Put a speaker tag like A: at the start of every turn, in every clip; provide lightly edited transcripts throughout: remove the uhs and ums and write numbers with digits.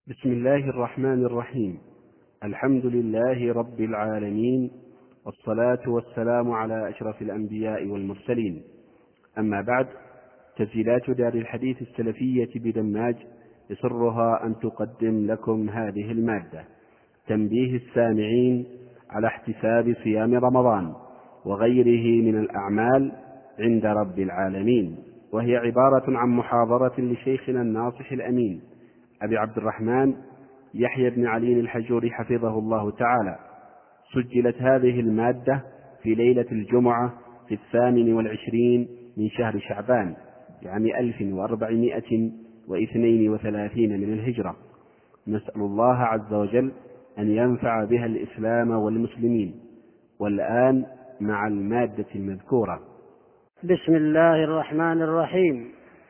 A: بسم الله الرحمن الرحيم. الحمد لله رب العالمين، والصلاة والسلام على أشرف الأنبياء والمرسلين. أما بعد، تسجيلات دار الحديث السلفية بدماج يسرها أن تقدم لكم هذه المادة: تنبيه السامعين على احتساب صيام رمضان وغيره من الأعمال عند رب العالمين، وهي عبارة عن محاضرة لشيخنا الناصح الأمين أبي عبد الرحمن يحيى بن علي الحجوري حفظه الله تعالى. سجلت هذه المادة في ليلة الجمعة في 28 من شهر شعبان عام 1432 من الهجرة. نسأل الله عز وجل أن ينفع بها الإسلام والمسلمين. والآن مع المادة المذكورة.
B: بسم الله الرحمن الرحيم.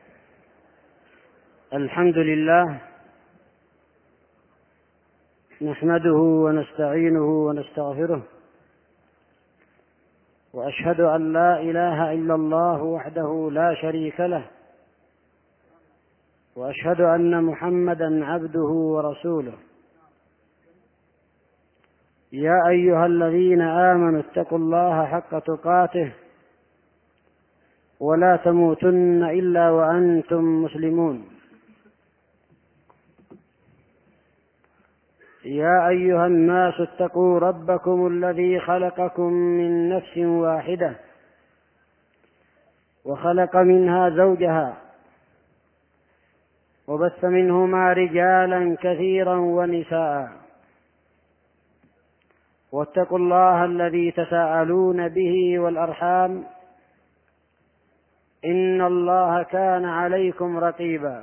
B: الحمد لله نحمده ونستعينه ونستغفره، وأشهد أن لا إله إلا الله وحده لا شريك له، وأشهد أن محمدا عبده ورسوله. يا أيها الذين آمنوا اتقوا الله حق تقاته ولا تموتن إلا وأنتم مسلمون. يا أيها الناس اتقوا ربكم الذي خلقكم من نفس واحدة وخلق منها زوجها وبث منهما رجالا كثيرا ونساء، واتقوا الله الذي تساءلون به والأرحام إن الله كان عليكم رقيبا.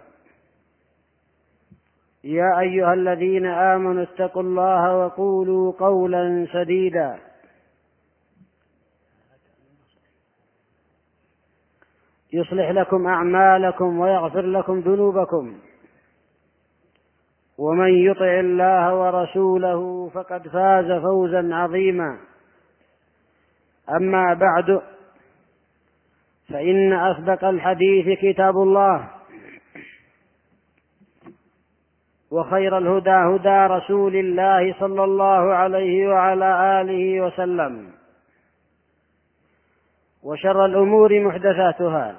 B: يا أيها الذين آمنوا اتقوا الله وقولوا قولا سديدا يصلح لكم أعمالكم ويغفر لكم ذنوبكم، ومن يطع الله ورسوله فقد فاز فوزا عظيما. أما بعد، فإن أصدق الحديث كتاب الله، وخير الهدى هدى رسول الله صلى الله عليه وعلى آله وسلم، وشر الأمور محدثاتها،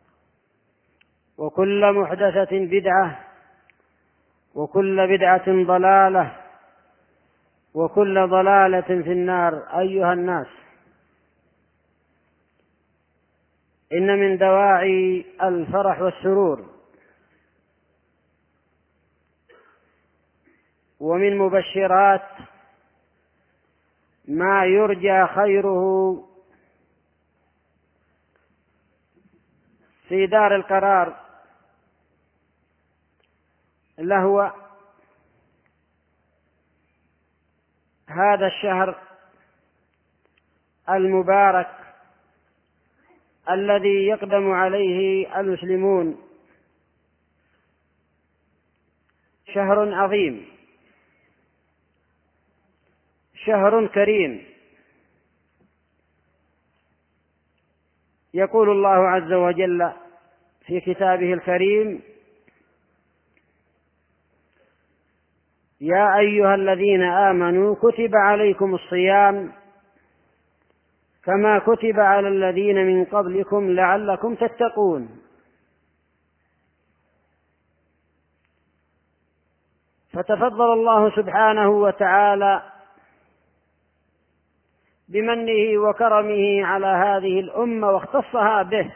B: وكل محدثة بدعة، وكل بدعة ضلالة، وكل ضلالة في النار. أيها الناس، إن من دواعي الفرح والسرور ومن مبشرات ما يرجى خيره في دار القرار لهو هذا الشهر المبارك الذي يقدم عليه المسلمون، شهر عظيم، شهر كريم. يقول الله عز وجل في كتابه الكريم: يا أيها الذين آمنوا كتب عليكم الصيام كما كتب على الذين من قبلكم لعلكم تتقون. فتفضل الله سبحانه وتعالى بمنه وكرمه على هذه الأمة واختصها به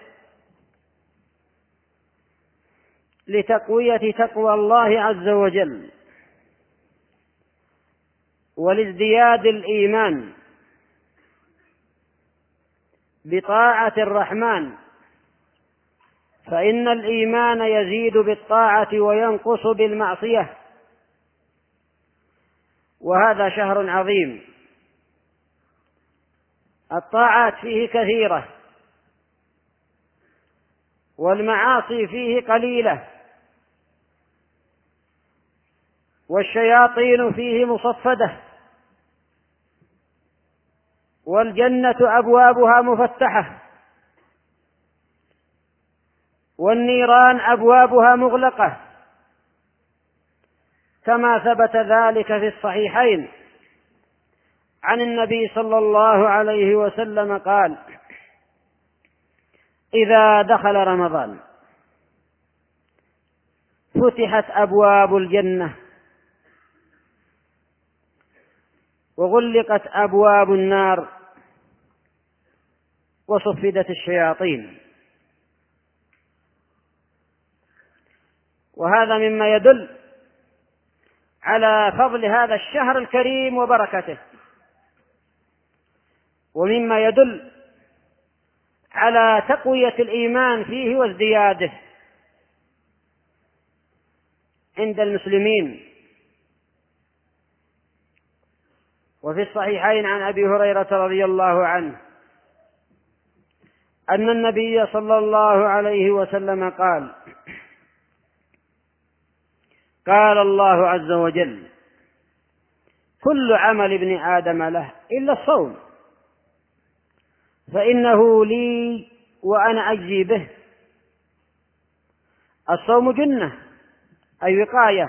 B: لتقوية تقوى الله عز وجل ولازدياد الإيمان بطاعة الرحمن، فإن الإيمان يزيد بالطاعة وينقص بالمعصية. وهذا شهر عظيم، الطاعات فيه كثيرة والمعاصي فيه قليلة، والشياطين فيه مصفدة، والجنة أبوابها مفتحة، والنيران أبوابها مغلقة، كما ثبت ذلك في الصحيحين عن النبي صلى الله عليه وسلم قال: إذا دخل رمضان فتحت أبواب الجنة وغلقت أبواب النار وصفدت الشياطين. وهذا مما يدل على فضل هذا الشهر الكريم وبركته، ومما يدل على تقوية الإيمان فيه وازدياده عند المسلمين. وفي الصحيحين عن أبي هريرة رضي الله عنه أن النبي صلى الله عليه وسلم قال: قال الله عز وجل: كل عمل ابن آدم له إلا الصوم فإنه لي وأنا أجزي به. الصوم جنة، أي وقاية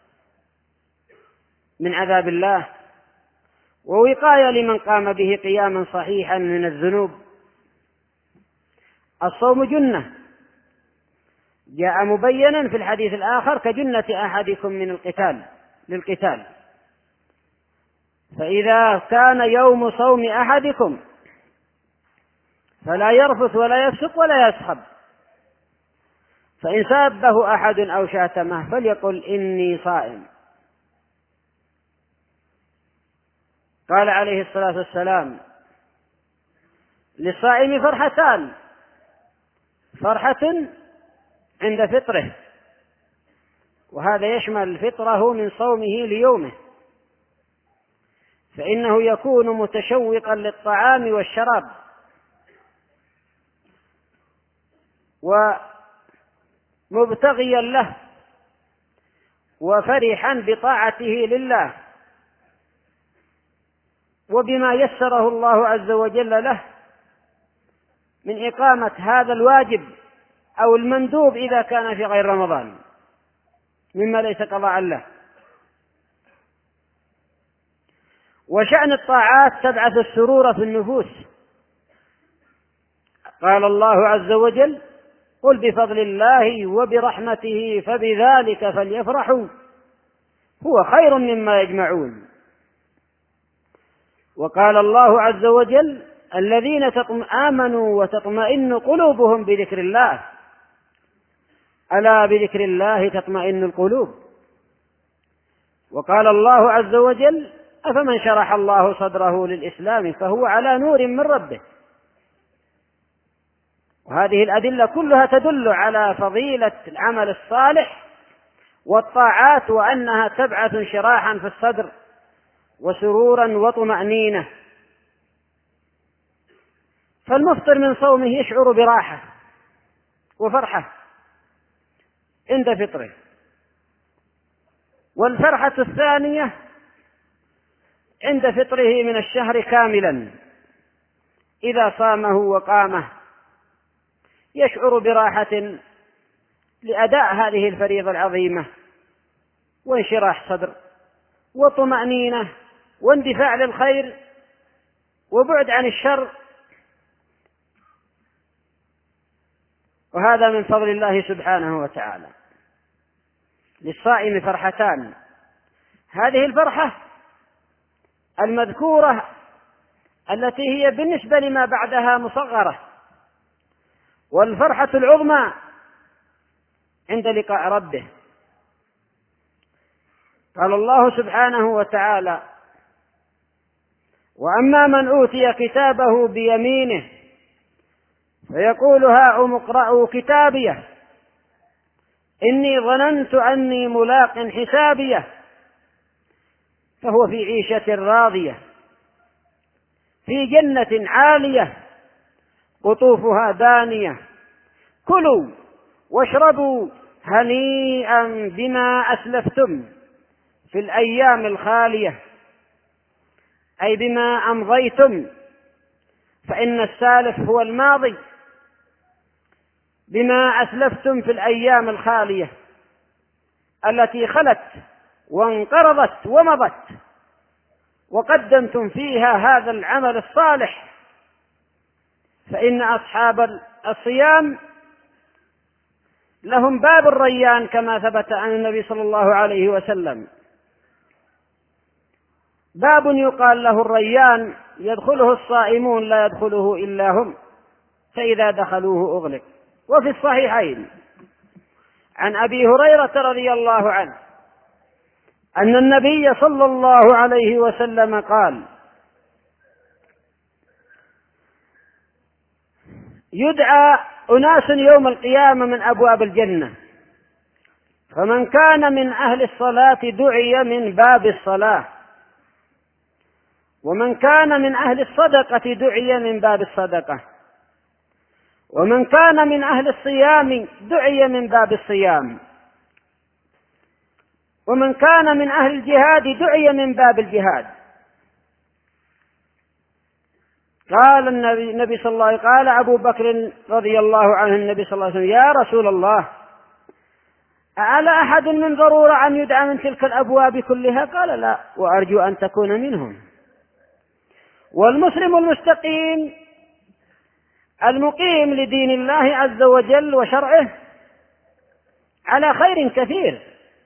B: من عذاب الله، ووقاية لمن قام به قياما صحيحا من الذنوب. الصوم جنة جاء مبينا في الحديث الآخر: كجنة أحدكم من للقتال. فإذا كان يوم صوم أحدكم فلا يرفث ولا يفسق ولا يسخب، فإن سابه أحد أو شاتمه فليقل إني صائم. قال عليه الصلاة والسلام: للصائم فرحتان: فرحة عند فطره، وهذا يشمل فطره من صومه ليومه، فإنه يكون متشوقا للطعام والشراب ومبتغيا له وفرحا بطاعته لله وبما يسره الله عز وجل له من إقامة هذا الواجب أو المندوب إذا كان في غير رمضان مما ليس قضاء له. وشأن الطاعات تبعث السرور في النفوس. قال الله عز وجل: قل بفضل الله وبرحمته فبذلك فليفرحوا هو خير مما يجمعون. وقال الله عز وجل: الذين آمنوا وتطمئن قلوبهم بذكر الله، ألا بذكر الله تطمئن القلوب. وقال الله عز وجل: أفمن شرح الله صدره للإسلام فهو على نور من ربه. وهذه الأدلة كلها تدل على فضيلة العمل الصالح والطاعات، وأنها تبعث انشراحا في الصدر وسرورا وطمأنينة. فالمفطر من صومه يشعر براحة وفرحة عند فطره. والفرحة الثانية عند فطره من الشهر كاملا إذا صامه وقامه، يشعر براحة لأداء هذه الفريضة العظيمة وانشراح صدر وطمأنينة واندفاع للخير وبعد عن الشر. وهذا من فضل الله سبحانه وتعالى. للصائم فرحتان: هذه الفرحة المذكورة التي هي بالنسبة لما بعدها مصغرة، والفرحة العظمى عند لقاء ربه. قال الله سبحانه وتعالى: وأما من أوتي كتابه بيمينه فيقول هاؤم اقرءوا كتابيه إني ظننت أني ملاق حسابيه فهو في عيشة راضية في جنة عالية قطوفها دانية كلوا واشربوا هنيئا بما أسلفتم في الأيام الخالية، أي بما أمضيتم، فإن السالف هو الماضي، بما أسلفتم في الأيام الخالية التي خلت وانقرضت ومضت وقدمتم فيها هذا العمل الصالح، فإن أصحاب الصيام لهم باب الريان كما ثبت عن النبي صلى الله عليه وسلم، باب يقال له الريان يدخله الصائمون لا يدخله إلا هم، فإذا دخلوه أغلق. وفي الصحيحين عن أبي هريرة رضي الله عنه أن النبي صلى الله عليه وسلم قال: يدعى أناس يوم القيامة من أبواب الجنة، فمن كان من أهل الصلاة دعي من باب الصلاة، ومن كان من أهل الصدقة دعي من باب الصدقة، ومن كان من أهل الصيام دعي من باب الصيام، ومن كان من أهل الجهاد دعي من باب الجهاد. قال النبي صلى الله عليه وسلم، قال أبو بكر رضي الله عنه النبي صلى الله عليه وسلم: يا رسول الله، أعلى أحد من ضرورة أن يدعى من تلك الأبواب كلها؟ قال: لا، وأرجو أن تكون منهم. والمسلم المستقيم المقيم لدين الله عز وجل وشرعه على خير كثير،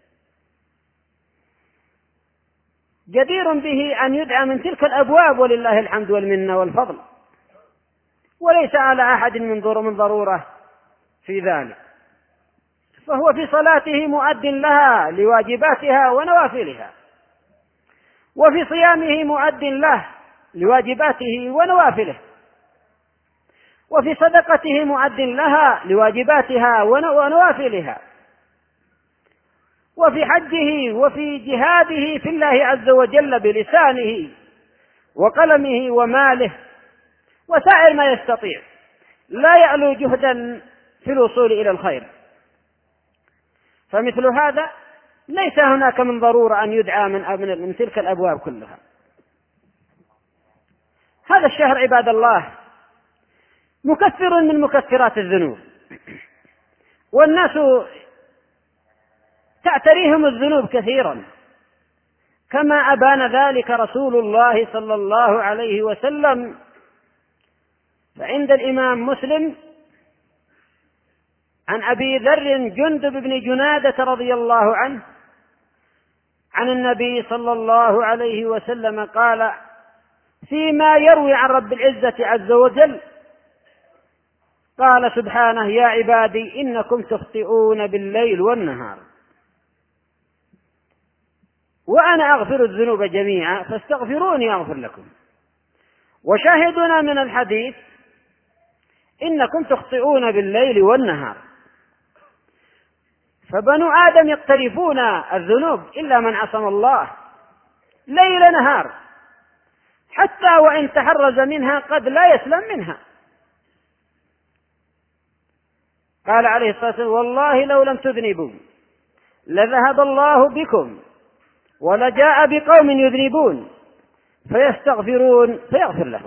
B: جدير به أن يدعى من تلك الأبواب، ولله الحمد والمنة والفضل، وليس على أحد من ضرورة في ذلك، فهو في صلاته مؤد لها لواجباتها ونوافلها، وفي صيامه مؤد له لواجباته ونوافله، وفي صدقته مؤد لها لواجباتها ونوافلها، وفي حجه وفي جهاده في الله عز وجل بلسانه وقلمه وماله وسائر ما يستطيع، لا يألو جهدا في الوصول إلى الخير. فمثل هذا ليس هناك من ضرورة أن يدعى من تلك الأبواب كلها. هذا الشهر عباد الله مكثر من مكثرات الذنوب، والناس تعتريهم الذنوب كثيرا، كما أبان ذلك رسول الله صلى الله عليه وسلم. فعند الإمام مسلم عن أبي ذر جندب بن جنادة رضي الله عنه عن النبي صلى الله عليه وسلم قال فيما يروي عن رب العزة عز وجل: قال سبحانه: يا عبادي إنكم تخطئون بالليل والنهار وأنا أغفر الذنوب جميعا فاستغفروني أغفر لكم. وشاهدنا من الحديث: إنكم تخطئون بالليل والنهار. فبنو آدم يقترفون الذنوب إلا من عصم الله ليل نهار، حتى وإن تحرز منها قد لا يسلم منها. قال عليه الصلاة والسلام: والله لو لم تذنبوا لذهب الله بكم ولجاء بقوم يذنبون فيستغفرون فيغفر لهم.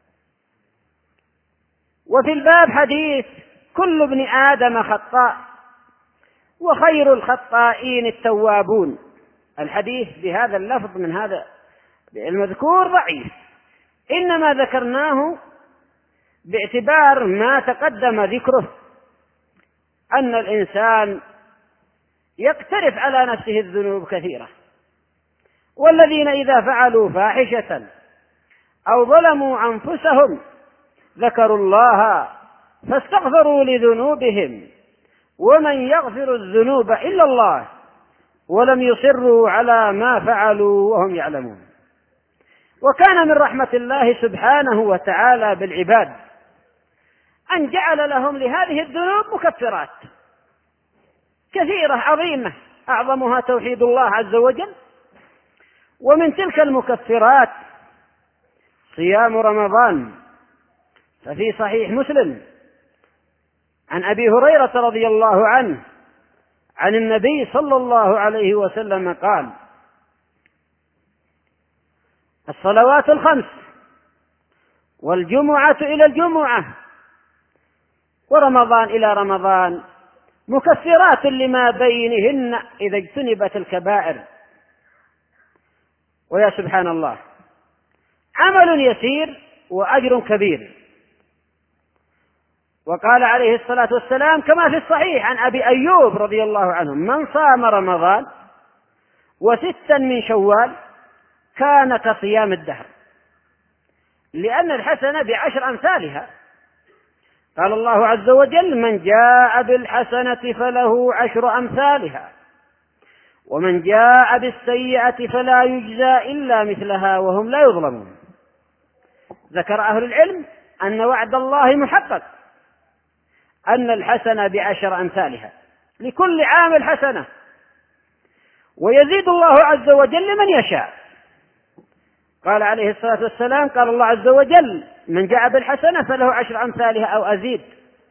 B: وفي الباب حديث: كل ابن آدم خطاء وخير الخطائين التوابون. الحديث بهذا اللفظ من هذا المذكور ضعيف، إنما ذكرناه باعتبار ما تقدم ذكره، أن الإنسان يقترف على نفسه الذنوب كثيرة، والذين إذا فعلوا فاحشة أو ظلموا أنفسهم ذكروا الله فاستغفروا لذنوبهم ومن يغفر الذنوب إلا الله ولم يصروا على ما فعلوا وهم يعلمون. وكان من رحمة الله سبحانه وتعالى بالعباد أن جعل لهم لهذه الذنوب مكفرات كثيرة عظيمة، أعظمها توحيد الله عز وجل. ومن تلك المكفرات صيام رمضان. ففي صحيح مسلم عن أبي هريرة رضي الله عنه عن النبي صلى الله عليه وسلم قال: الصلوات الخمس والجمعة إلى الجمعة ورمضان إلى رمضان مكفرات لما بينهن إذا اجتنبت الكبائر. ويا سبحان الله، عمل يسير وأجر كبير. وقال عليه الصلاة والسلام كما في الصحيح عن أبي أيوب رضي الله عنه: من صام رمضان وستا من شوال كان كصيام الدهر، لأن الحسنة ب10 أمثالها. قال الله عز وجل: من جاء بالحسنة فله 10 أمثالها، ومن جاء بالسيئة فلا يجزى إلا مثلها وهم لا يظلمون. ذكر أهل العلم أن وعد الله محقق، أن الحسنة ب10 أمثالها، لكل عامل حسنة، ويزيد الله عز وجل لمن يشاء. قال عليه الصلاة والسلام: قال الله عز وجل: من جاء بالحسنة فله 10 أمثالها أو أزيد،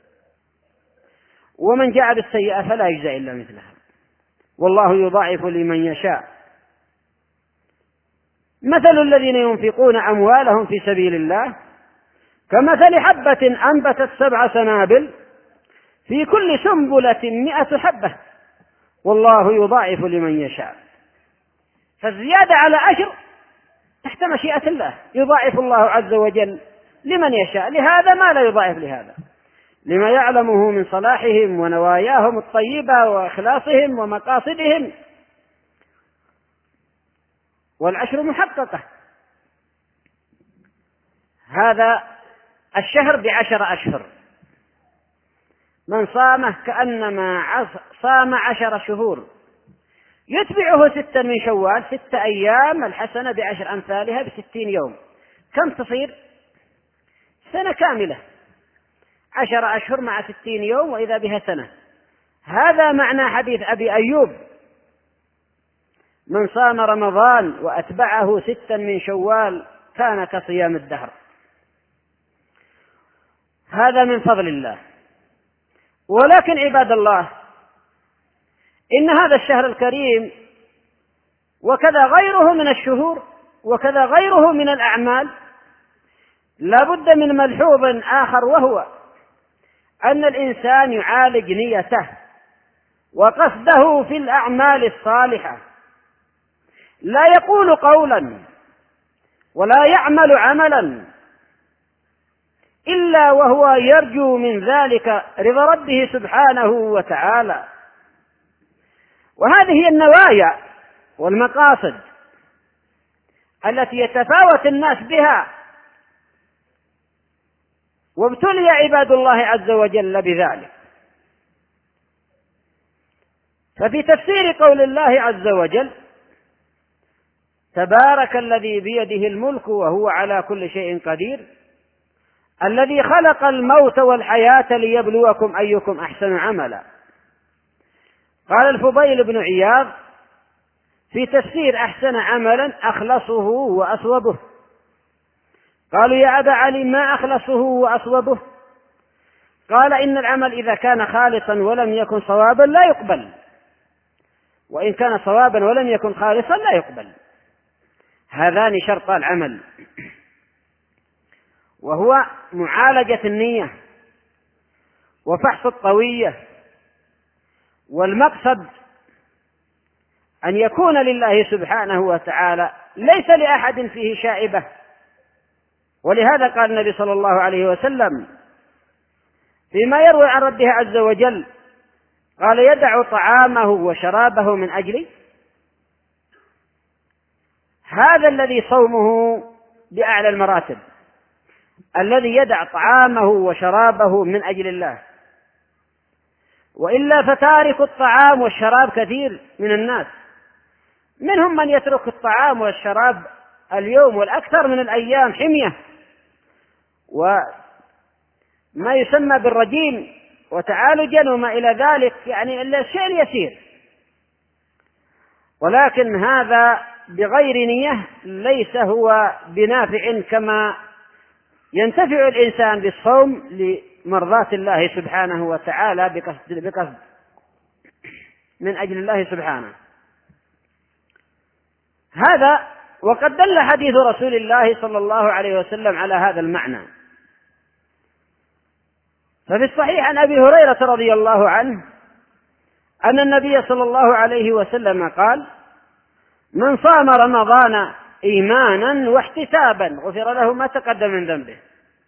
B: ومن جاء بالسيئة فلا يجزى إلا مثلها، والله يضاعف لمن يشاء. مثل الذين ينفقون أموالهم في سبيل الله كمثل حبة أنبتت 7 سنابل في كل سنبلة 100 حبة، والله يضاعف لمن يشاء. فالزيادة على 10 تحت مشيئة الله، يضاعف الله عز وجل لمن يشاء، لهذا ما لا يضاعف لهذا، لما يعلمه من صلاحهم ونواياهم الطيبة وإخلاصهم ومقاصدهم، والعشر محققة. هذا الشهر ب10 أشهر، من صامه كأنما صام 10 شهور، يتبعه 6 من شوال، 6 أيام، الحسنة ب10 أمثالها ب60 يوم، كم تصير؟ سنة كاملة. 10 أشهر مع 60 يوم وإذا بها سنة. هذا معنى حديث أبي أيوب: من صام رمضان وأتبعه 6 من شوال كان كصيام الدهر. هذا من فضل الله. ولكن عباد الله، إن هذا الشهر الكريم وكذا غيره من الشهور وكذا غيره من الأعمال لا بد من ملحوظ آخر، وهو أن الإنسان يعالج نيته وقصده في الأعمال الصالحة، لا يقول قولا ولا يعمل عملا إلا وهو يرجو من ذلك رضا ربه سبحانه وتعالى. وهذه هي النوايا والمقاصد التي يتفاوت الناس بها، وابتلي عباد الله عز وجل بذلك. ففي تفسير قول الله عز وجل: تبارك الذي بيده الملك وهو على كل شيء قدير، الذي خلق الموت والحياة ليبلوكم أيكم أحسن عملا. قال الفضيل بن عياض في تفسير أحسن عملا: أخلصه وأصوبه. قالوا: يا أبا علي ما أخلصه وأصوبه؟ قال: إن العمل إذا كان خالصا ولم يكن صوابا لا يقبل، وإن كان صوابا ولم يكن خالصا لا يقبل. هذان شرطا العمل، وهو معالجة النية وفحص الطوية، والمقصد أن يكون لله سبحانه وتعالى، ليس لأحد فيه شائبة. ولهذا قال النبي صلى الله عليه وسلم فيما يروي عن ربه عز وجل، قال: يدع طعامه وشرابه من أجلي. هذا الذي صومه بأعلى المراتب، الذي يدع طعامه وشرابه من أجل الله. وإلا فتارك الطعام والشراب كثير من الناس، منهم من يترك الطعام والشراب اليوم والأكثر من الأيام حمية وما يسمى بالرجيم وتعالجا وما إلى ذلك، يعني إلا الشيء يسير. ولكن هذا بغير نية ليس هو بنافع كما ينتفع الإنسان بالصوم لمرضاة الله سبحانه وتعالى بقصد من أجل الله سبحانه. هذا وقد دل حديث رسول الله صلى الله عليه وسلم على هذا المعنى. ففي الصحيح عن أبي هريرة رضي الله عنه أن النبي صلى الله عليه وسلم قال: من صام رمضان إيمانا واحتسابا غفر له ما تقدم من ذنبه.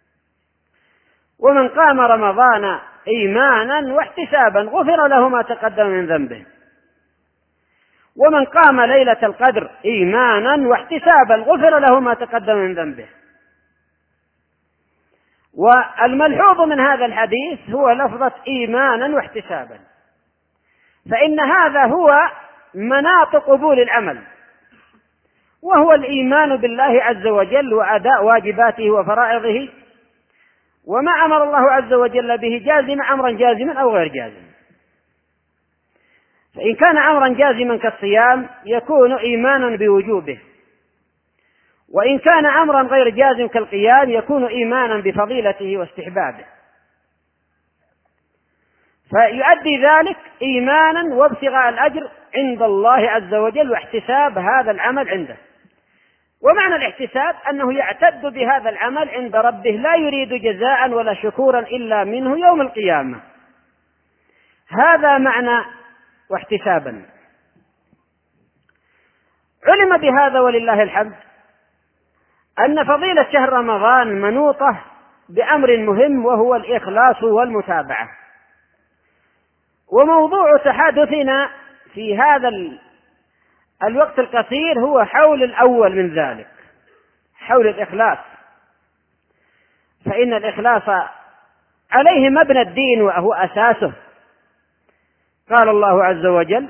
B: ومن قام رمضان إيمانا واحتسابا غفر له ما تقدم من ذنبه. ومن قام ليلة القدر إيمانا واحتسابا غفر له ما تقدم من ذنبه. والملحوظ من هذا الحديث هو لفظة إيمانا واحتسابا، فإن هذا هو مناط قبول العمل، وهو الإيمان بالله عز وجل وأداء واجباته وفرائضه، وما أمر الله عز وجل به جازما أمرا جازما أو غير جازم. فإن كان أمرا جازما كالصيام يكون إيمانا بوجوبه، وإن كان أمرا غير جازم كالقيام يكون إيمانا بفضيلته واستحبابه، فيؤدي ذلك إيمانا وابتغاء الأجر عند الله عز وجل واحتساب هذا العمل عنده. ومعنى الاحتساب أنه يعتد بهذا العمل عند ربه لا يريد جزاء ولا شكورا إلا منه يوم القيامة. هذا معنى واحتسابا. علم بهذا ولله الحمد أن فضيلة شهر رمضان منوطة بأمر مهم، وهو الإخلاص والمتابعة. وموضوع تحدثنا في هذا الوقت القصير هو حول الأول من ذلك، حول الإخلاص، فإن الإخلاص عليه مبنى الدين وهو أساسه. قال الله عز وجل: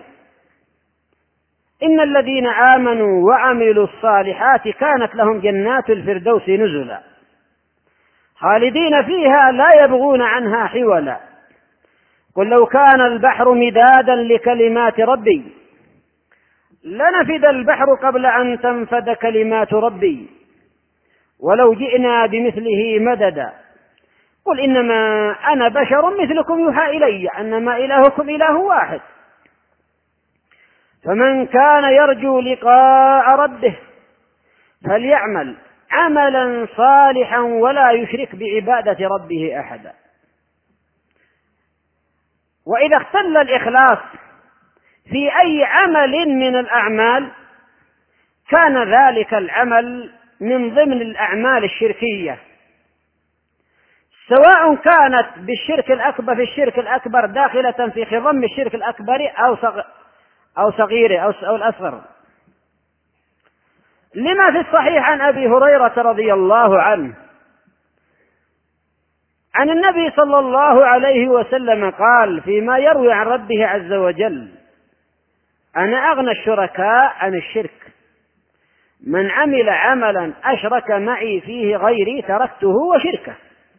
B: إن الذين آمنوا وعملوا الصالحات كانت لهم جنات الفردوس نزلا خالدين فيها لا يبغون عنها حولا قل لو كان البحر مدادا لكلمات ربي لنفد البحر قبل أن تنفد كلمات ربي ولو جئنا بمثله مددا قل إنما أنا بشر مثلكم يوحى إلي أنما إلهكم إله واحد فمن كان يرجو لقاء ربه فليعمل عملا صالحا ولا يشرك بعبادة ربه أحدا. وإذا اختل الإخلاص في أي عمل من الأعمال كان ذلك العمل من ضمن الأعمال الشركية، سواء كانت بالشرك الأكبر في الشرك الأكبر داخلة في خضم الشرك الأكبر أو صغيره أو الأصغر. لما في الصحيح عن أبي هريرة رضي الله عنه عن النبي صلى الله عليه وسلم قال فيما يروي عن ربه عز وجل: أنا أغنى الشركاء عن الشرك من عمل عملا أشرك معي فيه غيري تركته وشركه.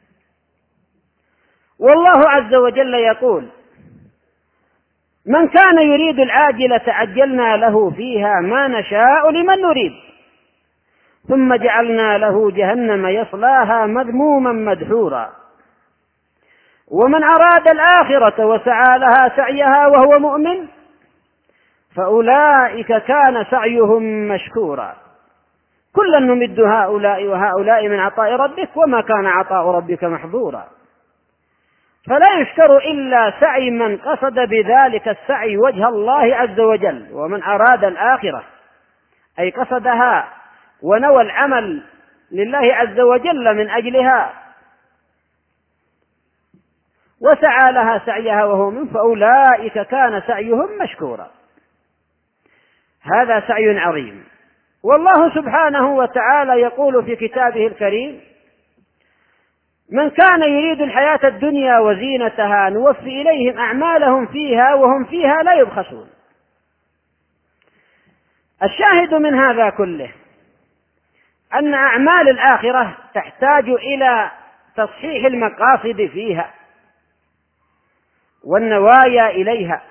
B: والله عز وجل يقول: من كان يريد العاجلة عجلنا له فيها ما نشاء لمن نريد ثم جعلنا له جهنم يصلاها مذموما مدحورا ومن أراد الآخرة وسعى لها سعيها وهو مؤمن فأولئك كان سعيهم مشكورا كلا نمد هؤلاء وهؤلاء من عطاء ربك وما كان عطاء ربك محظورا. فلا يشكر إلا سعي من قصد بذلك السعي وجه الله عز وجل، ومن أراد الآخرة أي قصدها ونوى العمل لله عز وجل من أجلها وسعى لها سعيها وهو من فأولئك كان سعيهم مشكورا. هذا سعي عظيم. والله سبحانه وتعالى يقول في كتابه الكريم: من كان يريد الحياة الدنيا وزينتها نوفي إليهم أعمالهم فيها وهم فيها لا يبخسون. الشاهد من هذا كله أن أعمال الآخرة تحتاج إلى تصحيح المقاصد فيها والنوايا إليها.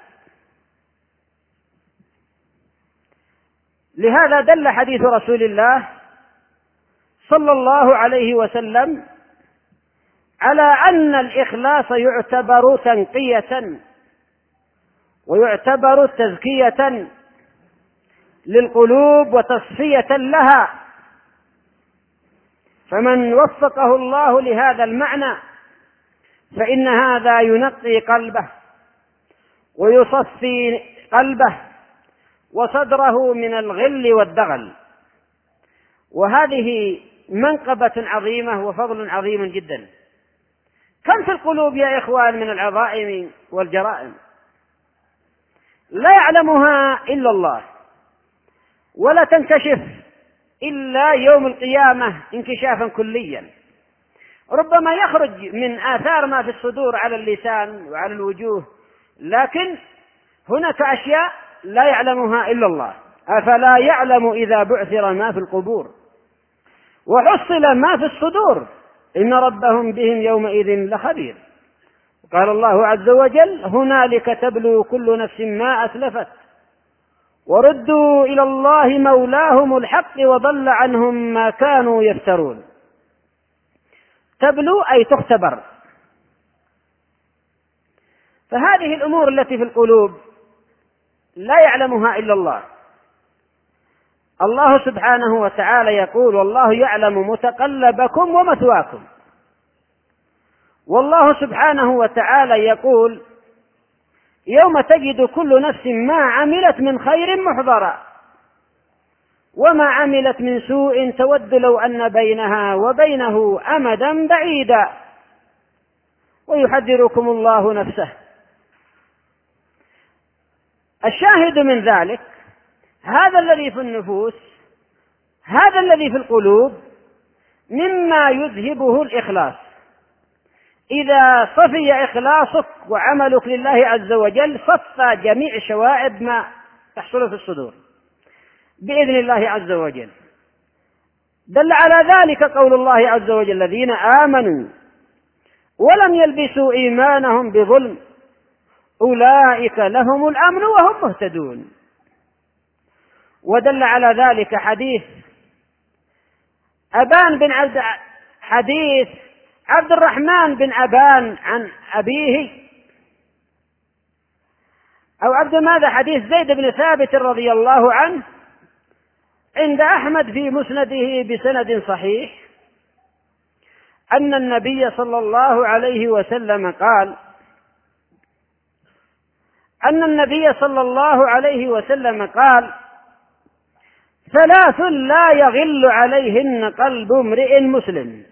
B: لهذا دل حديث رسول الله صلى الله عليه وسلم على أن الإخلاص يعتبر تنقية ويعتبر تزكية للقلوب وتصفية لها، فمن وفقه الله لهذا المعنى فإن هذا ينقي قلبه ويصفي قلبه وصدره من الغل والدغل وهذه منقبة عظيمة وفضل عظيم جدا. كم في القلوب يا إخوان من العظائم والجرائم لا يعلمها إلا الله، ولا تنكشف إلا يوم القيامة انكشافا كليا. ربما يخرج من آثار ما في الصدور على اللسان وعلى الوجوه، لكن هناك أشياء لا يعلمها إلا الله. أفلا يعلم إذا بعثر ما في القبور وحصل ما في الصدور إن ربهم بهم يومئذ لخبير. قال الله عز وجل: هنالك تبلو كل نفس ما أسلفت وردوا إلى الله مولاهم الحق وضل عنهم ما كانوا يفترون. تبلو أي تختبر. فهذه الأمور التي في القلوب لا يعلمها إلا الله. الله سبحانه وتعالى يقول: والله يعلم متقلبكم ومثواكم. والله سبحانه وتعالى يقول: يوم تجد كل نفس ما عملت من خير محضرا وما عملت من سوء تود لو أن بينها وبينه أمدا بعيدا ويحذركم الله نفسه. الشاهد من ذلك هذا الذي في النفوس، هذا الذي في القلوب، مما يذهبه الإخلاص. إذا صفي إخلاصك وعملك لله عز وجل صفى جميع شوائب ما تحصل في الصدور بإذن الله عز وجل. دل على ذلك قول الله عز وجل: الذين آمنوا ولم يلبسوا إيمانهم بظلم أولئك لهم الأمن وهم مهتدون. ودل على ذلك حديث عبد الرحمن بن أبان عن أبيه، أو حديث زيد بن ثابت رضي الله عنه عند أحمد في مسنده بسند صحيح، أن النبي صلى الله عليه وسلم قال: ثلاث لا يغل عليهن قلب امرئ مسلم: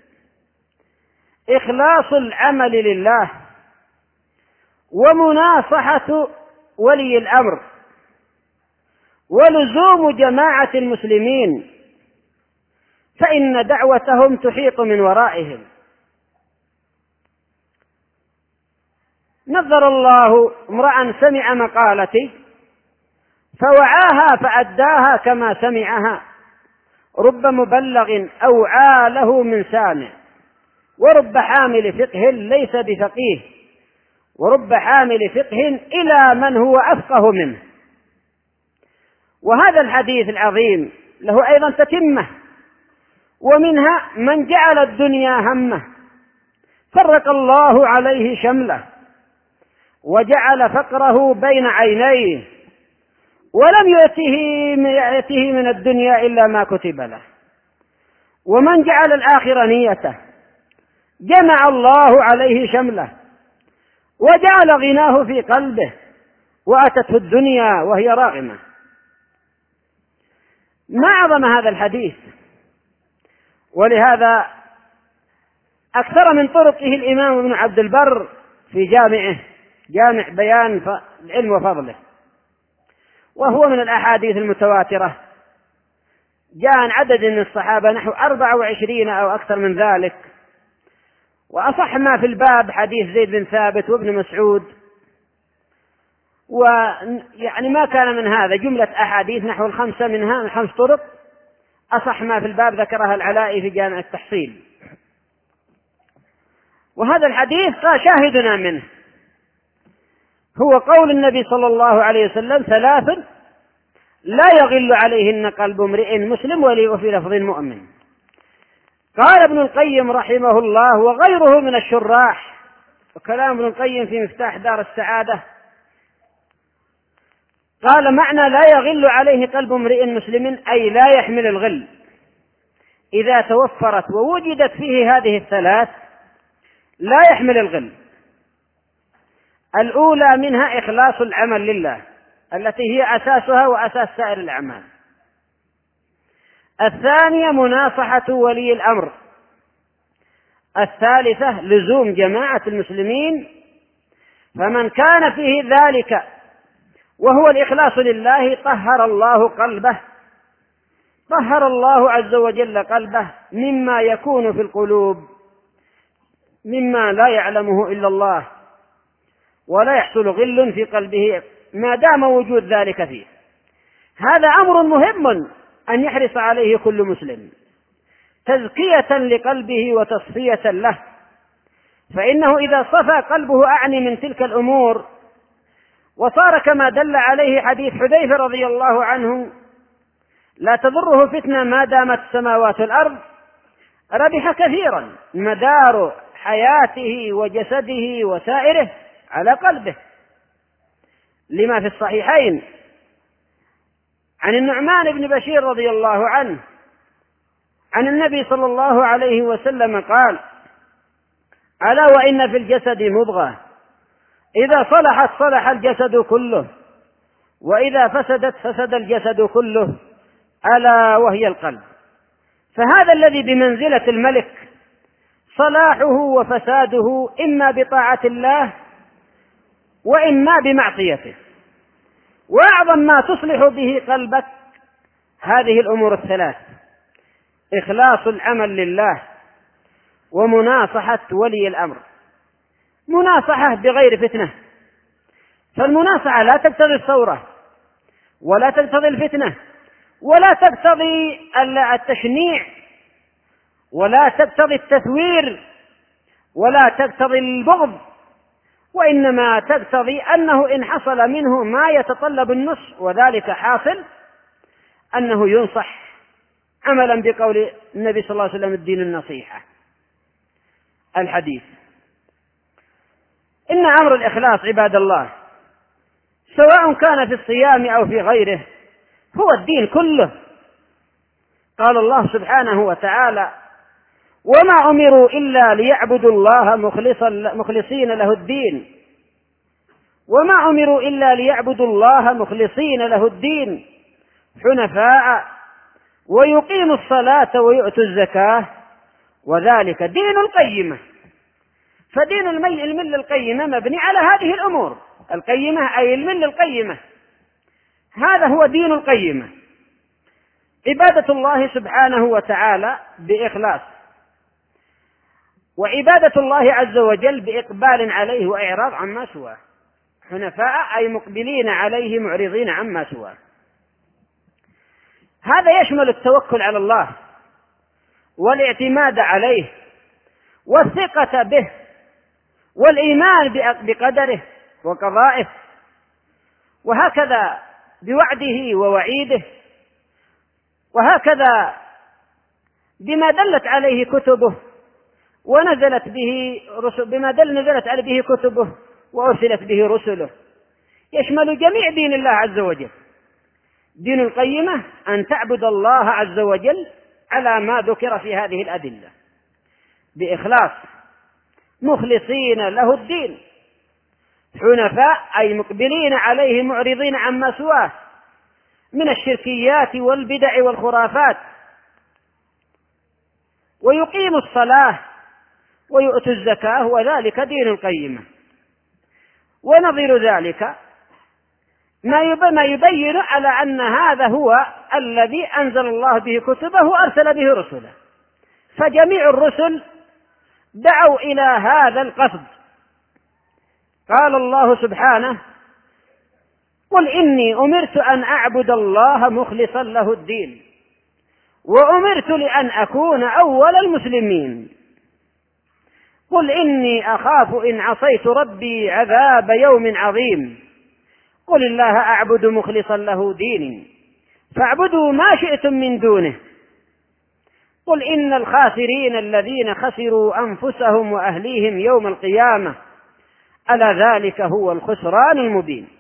B: إخلاص العمل لله، ومناصحة ولي الأمر، ولزوم جماعة المسلمين فإن دعوتهم تحيط من ورائهم. نظر الله امرأ سمع مقالتي فوعاها فأداها كما سمعها، رب مبلغ أوعى له من سامع، ورب حامل فقه ليس بفقيه، ورب حامل فقه إلى من هو أفقه منه. وهذا الحديث العظيم له أيضا تتمة، ومنها: من جعل الدنيا همه فرق الله عليه شمله وجعل فقره بين عينيه ولم يأته من الدنيا إلا ما كتب له، ومن جعل الآخرة نيته جمع الله عليه شمله وجعل غناه في قلبه وأتته الدنيا وهي راغمة. ما أعظم هذا الحديث، ولهذا أكثر من طرقه الإمام ابن عبد البر في جامع بيان العلم وفضله، وهو من الأحاديث المتواترة. جاء عن عدد من الصحابة نحو 24 أو أكثر من ذلك، وأصح ما في الباب حديث زيد بن ثابت وابن مسعود، ويعني ما كان من هذا جملة أحاديث نحو 5 منها من 5 طرق. أصح ما في الباب ذكرها العلائي في جامع التحصيل. وهذا الحديث شاهدنا منه هو قول النبي صلى الله عليه وسلم: ثلاث لا يغل عليهن قلب امرئ مسلم، وفي لفظ مؤمن. قال ابن القيم رحمه الله وغيره من الشراح، وكلام ابن القيم في مفتاح دار السعادة، قال: معنى لا يغل عليه قلب امرئ مسلم أي لا يحمل الغل. إذا توفرت ووجدت فيه هذه الثلاث لا يحمل الغل. الأولى منها إخلاص العمل لله التي هي أساسها وأساس سائر الأعمال. الثانية مناصحة ولي الأمر. الثالثة لزوم جماعة المسلمين، فمن كان فيه ذلك وهو الإخلاص لله طهر الله قلبه، طهر الله عز وجل قلبه مما يكون في القلوب مما لا يعلمه إلا الله، ولا يحصل غل في قلبه ما دام وجود ذلك فيه. هذا أمر مهم أن يحرص عليه كل مسلم، تزكية لقلبه وتصفية له، فإنه إذا صفى قلبه أعني من تلك الأمور وصار كما دل عليه حديث حذيفة رضي الله عنه لا تضره فتنة ما دامت السماوات والأرض، ربح كثيرا، مدار حياته وجسده وسائره على قلبه، لما في الصحيحين عن النعمان بن بشير رضي الله عنه عن النبي صلى الله عليه وسلم قال: ألا وإن في الجسد مضغة إذا صلحت صلح الجسد كله، وإذا فسدت فسد الجسد كله، ألا وهي القلب. فهذا الذي بمنزلة الملك صلاحه وفساده إما بطاعة الله وإما بمعصيته، وأعظم ما تصلح به قلبك هذه الأمور الثلاث: إخلاص العمل لله، ومناصحة ولي الأمر، مناصحة بغير فتنة، فالمناصحة لا تقتضي الثورة ولا تقتضي الفتنة ولا تقتضي التشنيع ولا تقتضي التثوير ولا تقتضي البغض، وإنما تقتضي أنه إن حصل منه ما يتطلب النصح، وذلك حاصل أنه ينصح عملا بقول النبي صلى الله عليه وسلم: الدين النصيحة. الحديث. إن أمر الإخلاص عباد الله سواء كان في الصيام أو في غيره هو الدين كله. قال الله سبحانه وتعالى: وما أمروا إلا ليعبدوا الله مخلصين له الدين، وما أمروا إلا ليعبدوا الله مخلصين له الدين حنفاء ويقيموا الصلاة ويؤتوا الزكاة وذلك دين القيمة. فدين الملة القيمة مبني على هذه الأمور القيمة، أي الملة القيمة، هذا هو دين القيمة: عبادة الله سبحانه وتعالى بإخلاص، وعبادة الله عز وجل بإقبال عليه وإعراض عما سواه، حنفاء أي مقبلين عليه معرضين عما سواه. هذا يشمل التوكل على الله والاعتماد عليه والثقة به والإيمان بقدره وقضائه، وهكذا بوعده ووعيده، وهكذا بما دلت عليه كتبه ونزلت به رسل، بما نزلت عليه به كتبه وأرسلت به رسله، يشمل جميع دين الله عز وجل. دين القيمة أن تعبد الله عز وجل على ما ذكر في هذه الأدلة بإخلاص مخلصين له الدين حنفاء أي مقبلين عليه معرضين عما سواه من الشركيات والبدع والخرافات، ويقيموا الصلاة ويؤتوا الزكاة وذلك دين القيمة. ونظير ذلك ما يبين على أن هذا هو الذي أنزل الله به كتبه وأرسل به رسله، فجميع الرسل دعوا إلى هذا القصد. قال الله سبحانه: قل إني أمرت أن أعبد الله مخلصا له الدين وأمرت لأن أكون أول المسلمين. قل إني أخاف إن عصيت ربي عذاب يوم عظيم. قل الله أعبد مخلصا له ديني فاعبدوا ما شئتم من دونه. قل إن الخاسرين الذين خسروا أنفسهم وأهليهم يوم القيامة ألا ذلك هو الخسران المبين.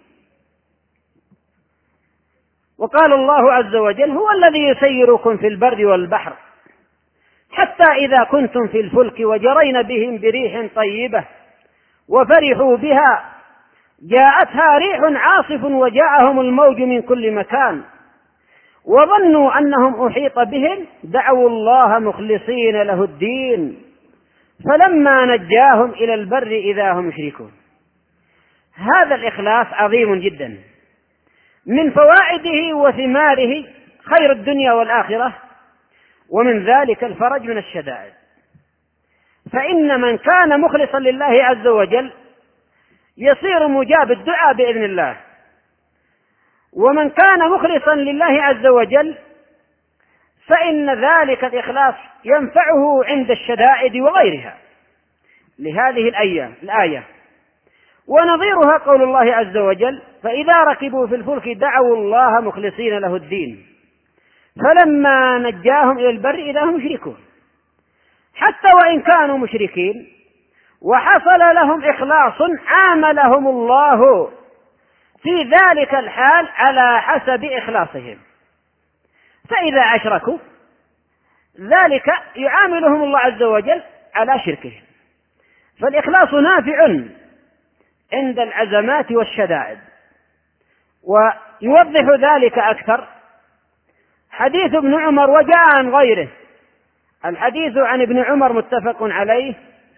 B: وقال الله عز وجل: هو الذي يسيركم في البر والبحر حتى إذا كنتم في الفلك وجرين بهم بريح طيبة وفرحوا بها جاءتها ريح عاصف وجاءهم الموج من كل مكان وظنوا أنهم أحيط بهم دعوا الله مخلصين له الدين فلما نجاهم إلى البر إذا هم يشركون. هذا الإخلاص عظيم جدا، من فوائده وثماره خير الدنيا والآخرة، ومن ذلك الفرج من الشدائد. فإن من كان مخلصا لله عز وجل يصير مجاب الدعاء بإذن الله، ومن كان مخلصا لله عز وجل فإن ذلك الإخلاص ينفعه عند الشدائد وغيرها، لهذه الآية. ونظيرها قول الله عز وجل: فإذا ركبوا في الفلك دعوا الله مخلصين له الدين فلما نجاهم إلى البر إذا هم يشركون. حتى وإن كانوا مشركين وحصل لهم إخلاص عاملهم الله في ذلك الحال على حسب إخلاصهم، فإذا أشركوا ذلك يعاملهم الله عز وجل على شركهم. فالإخلاص نافع عند العزمات والشدائد. ويوضح ذلك أكثر حديث ابن عمر وجاء عن غيره. الحديث عن ابن عمر متفق عليه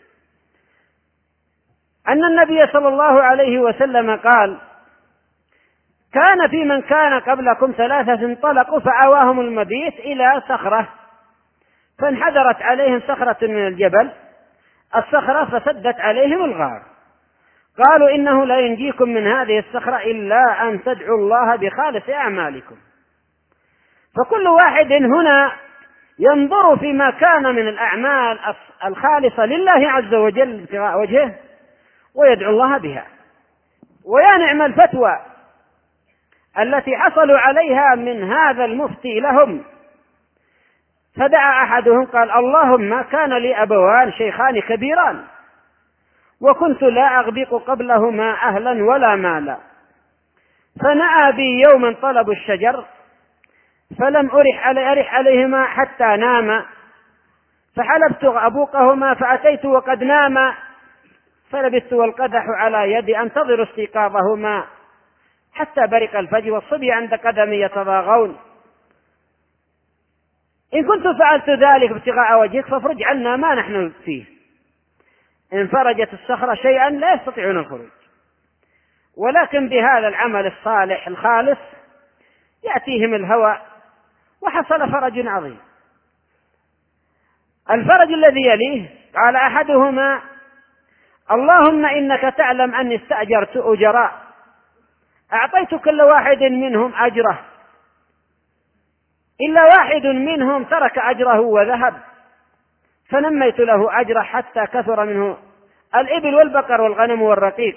B: أن النبي صلى الله عليه وسلم قال: كان في من كان قبلكم 3 انطلقوا فآواهم المبيت إلى صخرة فانحدرت عليهم صخرة من الجبل، الصخرة فسدت عليهم الغار، قالوا: إنه لا ينجيكم من هذه الصخرة إلا أن تدعوا الله بخالص أعمالكم. فكل واحد هنا ينظر فيما كان من الأعمال الخالصة لله عز وجل ابتغاء وجهه ويدعو الله بها. ويا نعم الفتوى التي حصلوا عليها من هذا المفتي لهم. فدعا أحدهم قال: اللهم كان لي أبوان شيخان كبيران وكنت لا أغبق قبلهما أهلا ولا مالا، فنأى بي يوما طلب الشجر فلم أرح عليهما حتى ناما، فحلبت أبوقهما فأتيت وقد ناما، فلبثت والقدح على يدي أنتظر استيقاظهما حتى برق الفجر والصبي عند قدمي يتضاغون. إن كنت فعلت ذلك ابتغاء وجهك فافرج عنا ما نحن فيه. إن فرجت الصخرة شيئا لا يستطيعون الخروج، ولكن بهذا العمل الصالح الخالص يأتيهم الهوى وحصل فرج عظيم. الفرج الذي يليه قال أحدهما: اللهم إنك تعلم أني استأجرت أجراء أعطيت كل واحد منهم أجره إلا واحد منهم ترك أجره وذهب، فنميت له أجره حتى كثر منه الإبل والبقر والغنم والرقيق،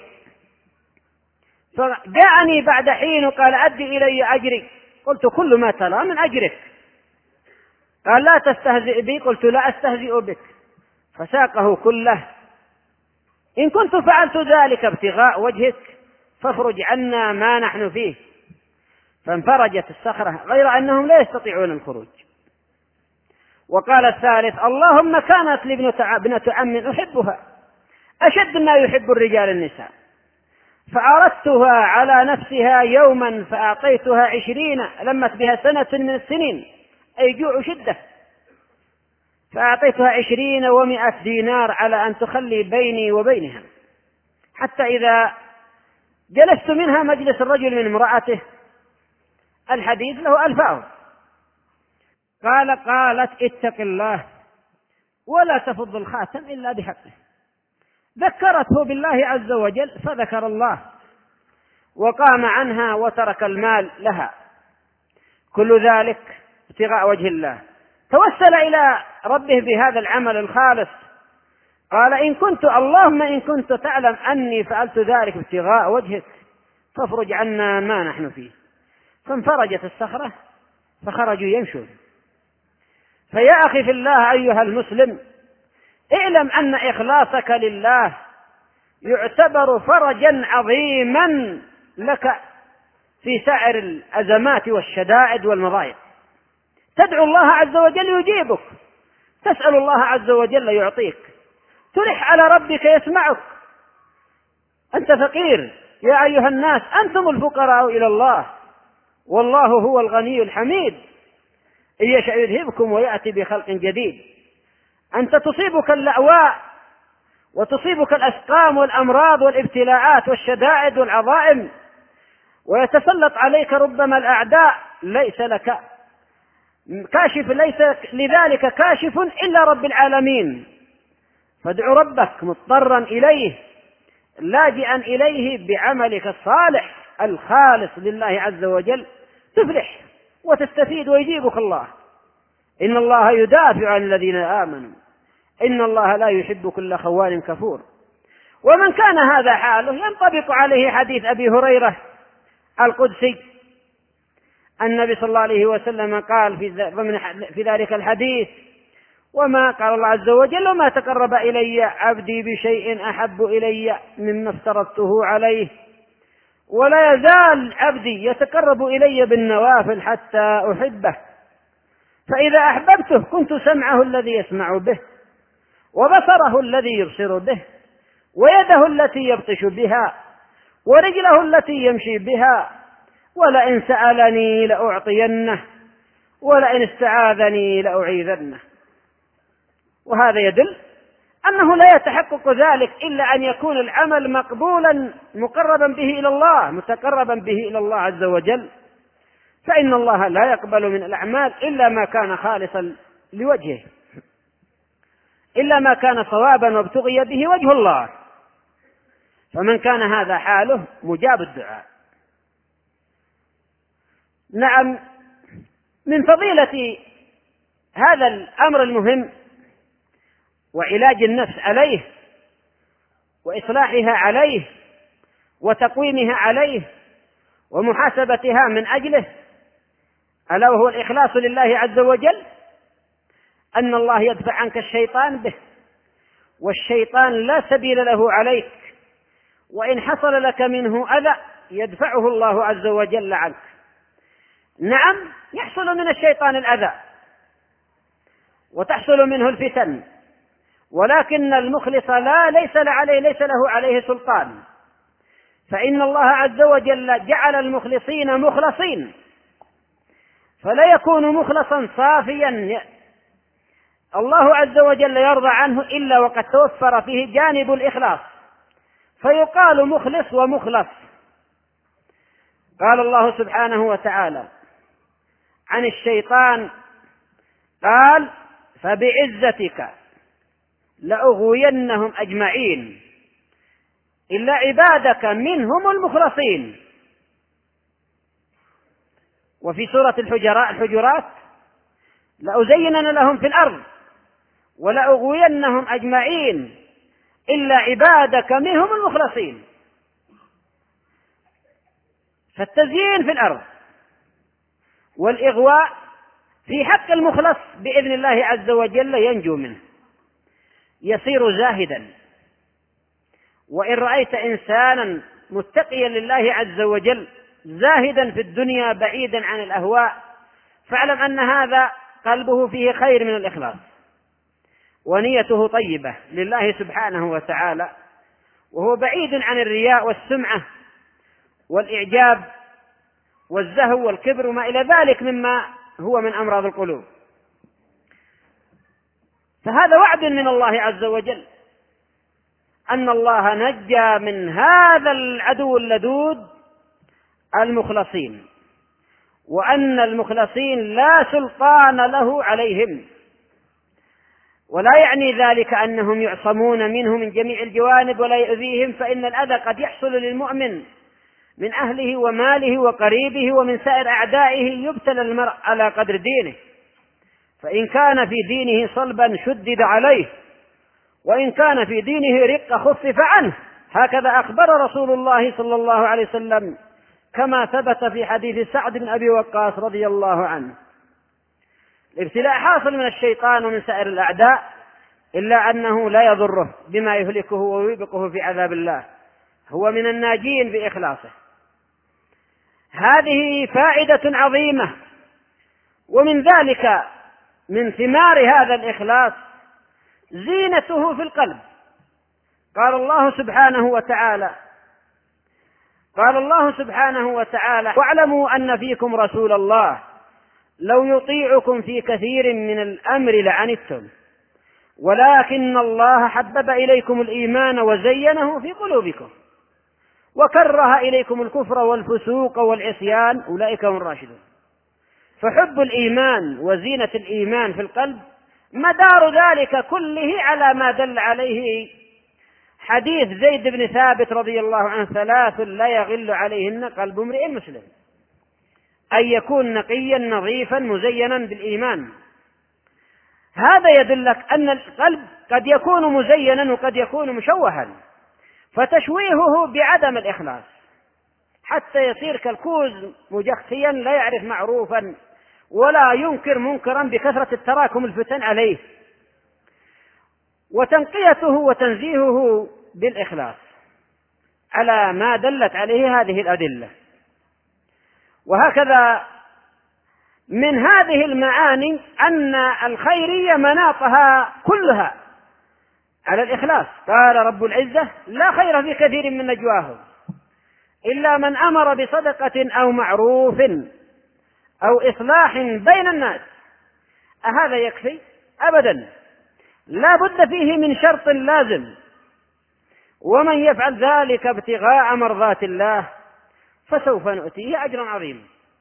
B: فجاءني بعد حين قال: أدي إلي أجري. قلت: كل ما ترى من أجرك. قال: لا تستهزئ بي. قلت: لا أستهزئ بك. فساقه كله. إن كنت فعلت ذلك ابتغاء وجهك فافرج عنا ما نحن فيه. فانفرجت الصخرة غير أنهم لا يستطيعون الخروج. وقال الثالث: اللهم كانت لي ابنة عم أحبها أشد ما يحب الرجال النساء، فأردتها على نفسها يوما فأعطيتها 20 لمت بها سنة من السنين، أي جوع شدة، فأعطيتها 20 و100 دينار على أن تخلي بيني وبينها، حتى إذا جلست منها مجلس الرجل من امرأته. الحديث له ألفاظ. قالت: اتق الله ولا تفض الخاتم إلا بحقه. ذكرته بالله عز وجل فذكر الله، وقام عنها وترك المال لها، كل ذلك ابتغاء وجه الله. توسل إلى ربه بهذا العمل الخالص. قال: اللهم إن كنت تعلم أني فعلت ذلك ابتغاء وجهك فافرج عنا ما نحن فيه. فانفرجت الصخرة فخرجوا يمشون. فيا أخي في الله أيها المسلم، اعلم أن إخلاصك لله يعتبر فرجا عظيما لك في سائر الأزمات والشدائد والمضايق. تدعو الله عز وجل يجيبك، تسأل الله عز وجل يعطيك، تلح على ربك يسمعك. أنت فقير يا أيها الناس، أنتم الفقراء إلى الله والله هو الغني الحميد إن يشاء يذهبكم ويأتي بخلق جديد. أنت تصيبك اللأواء وتصيبك الأسقام والأمراض والابتلاءات والشدائد والعظائم، ويتسلط عليك ربما الأعداء، ليس لك كاشف، ليس لذلك كاشف إلا رب العالمين. فادع ربك مضطرا إليه لاجئا إليه بعملك الصالح الخالص لله عز وجل، تفلح وتستفيد ويجيبك الله. إن الله يدافع عن الذين آمنوا إن الله لا يحب كل خوان كفور. ومن كان هذا حاله ينطبق عليه حديث أبي هريرة القدسي. النبي صلى الله عليه وسلم قال في ذلك الحديث: وما قال الله عز وجل: وما تقرب إلي عبدي بشيء أحب إلي مما افترضته عليه، ولا يزال عبدي يتقرب إلي بالنوافل حتى أحبه، فإذا أحببته كنت سمعه الذي يسمع به، وبصره الذي يبصر به، ويده التي يبطش بها، ورجله التي يمشي بها، ولئن سألني لأعطينه، ولئن استعاذني لأعيذنه. وهذا يدل أنه لا يتحقق ذلك إلا أن يكون العمل مقبولا مقربا به إلى الله، متقربا به إلى الله عز وجل، فإن الله لا يقبل من الأعمال إلا ما كان خالصا لوجهه، إلا ما كان صوابا وابتغي به وجه الله. فمن كان هذا حاله مجاب الدعاء. نعم، من فضيلة هذا الأمر المهم وعلاج النفس عليه وإصلاحها عليه وتقويمها عليه ومحاسبتها من أجله، ألا وهو الإخلاص لله عز وجل، أن الله يدفع عنك الشيطان به، والشيطان لا سبيل له عليك، وإن حصل لك منه أذى يدفعه الله عز وجل عنك. نعم، يحصل من الشيطان الأذى وتحصل منه الفتن، ولكن المخلص ليس له عليه سلطان، فإن الله عز وجل جعل المخلصين مخلصين، فلا يكون مخلصا صافيا الله عز وجل يرضى عنه إلا وقد توفر فيه جانب الإخلاص، فيقال مخلص ومخلص. قال الله سبحانه وتعالى عن الشيطان: قال: فبعزتك لأغوينهم أجمعين إلا عبادك منهم المخلصين. وفي سورة الحجرات: لأزينن لهم في الأرض ولأغوينهم أجمعين إلا عبادك منهم المخلصين. فالتزيين في الأرض والإغواء في حق المخلص بإذن الله عز وجل ينجو منه، يصير زاهدا. وإن رأيت إنسانا متقيا لله عز وجل زاهدا في الدنيا بعيدا عن الأهواء، فاعلم أن هذا قلبه فيه خير من الإخلاص، ونيته طيبة لله سبحانه وتعالى، وهو بعيد عن الرياء والسمعة والإعجاب والزهو والكبر وما إلى ذلك مما هو من أمراض القلوب. فهذا وعد من الله عز وجل أن الله نجى من هذا العدو اللدود المخلصين، وأن المخلصين لا سلطان له عليهم. ولا يعني ذلك أنهم يعصمون منه من جميع الجوانب ولا يؤذيهم، فإن الأذى قد يحصل للمؤمن من أهله وماله وقريبه ومن سائر أعدائه. يبتلى المرء على قدر دينه، فإن كان في دينه صلبا شدد عليه، وإن كان في دينه رق خفف عنه. هكذا أخبر رسول الله صلى الله عليه وسلم كما ثبت في حديث سعد بن أبي وقاص رضي الله عنه. الابتلاء حاصل من الشيطان ومن سائر الأعداء، إلا أنه لا يضره بما يهلكه ويوبقه في عذاب الله، هو من الناجين بإخلاصه. هذه فائدة عظيمة. ومن ذلك من ثمار هذا الإخلاص زينته في القلب. قال الله سبحانه وتعالى: قال الله سبحانه وتعالى: واعلموا أن فيكم رسول الله لو يطيعكم في كثير من الأمر لعنتم ولكن الله حبب إليكم الإيمان وزينه في قلوبكم وكره إليكم الكفر والفسوق والعصيان أولئك هم الراشدون. فحب الإيمان وزينة الإيمان في القلب مدار ذلك كله على ما دل عليه حديث زيد بن ثابت رضي الله عنه: ثلاث لا يغل عليهن قلب امرئ مسلم، أن يكون نقيا نظيفا مزينا بالإيمان. هذا يدلك أن القلب قد يكون مزينا وقد يكون مشوها، فتشويهه بعدم الإخلاص حتى يصير كالكوز مجخيا لا يعرف معروفا ولا ينكر منكرا بكثرة التراكم الفتن عليه، وتنقيته وتنزيهه بالإخلاص على ما دلت عليه هذه الأدلة. وهكذا من هذه المعاني أن الخيرية مناطها كلها على الإخلاص. قال رب العزة: لا خير في كثير من نجواهم إلا من أمر بصدقة أو معروف أو إصلاح بين الناس. أهذا يكفي؟ أبدا، لا بد فيه من شرط لازم: ومن يفعل ذلك ابتغاء مرضات الله فسوف نؤتيه أجرا عظيما.